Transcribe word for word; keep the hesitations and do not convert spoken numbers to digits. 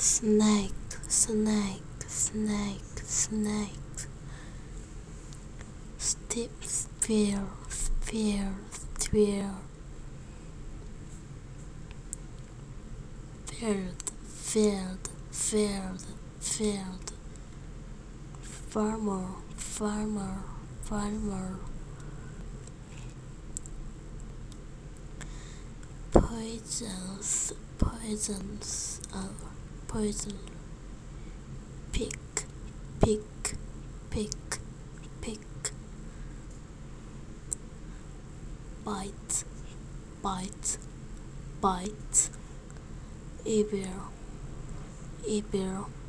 snake, snake, snake, snake. Steep, spear, spear, spear. Field, field, field, field. Farmer, farmer, farmer. Poisons, poisons, uh, poison. Pick, pick, pick, pick. Bite, bite, bite. Evil, evil.